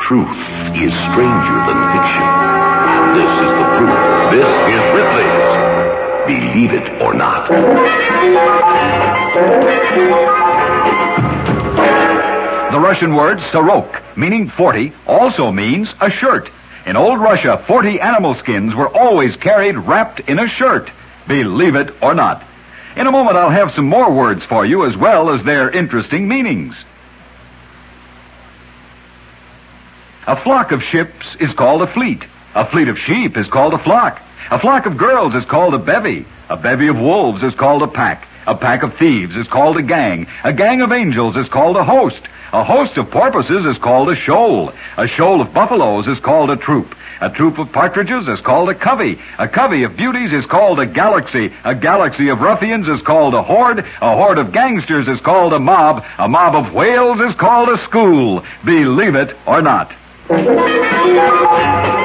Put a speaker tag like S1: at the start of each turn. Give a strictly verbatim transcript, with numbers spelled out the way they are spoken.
S1: Truth is stranger than fiction. This is the proof. This is Ripley's Believe It or Not.
S2: The Russian word sorok, meaning forty, also means a shirt. In old Russia, forty animal skins were always carried wrapped in a shirt. Believe it or not. In a moment, I'll have some more words for you as well as their interesting meanings. A flock of ships is called a fleet. A fleet of sheep is called a flock. A flock of girls is called a bevy. A bevy of wolves is called a pack. A pack of thieves is called a gang. A gang of angels is called a host. A host of porpoises is called a shoal. A shoal of buffaloes is called a troop. A troop of partridges is called a covey. A covey of beauties is called a galaxy. A galaxy of ruffians is called a horde. A horde of gangsters is called a mob. A mob of whales is called a school. Believe it or not.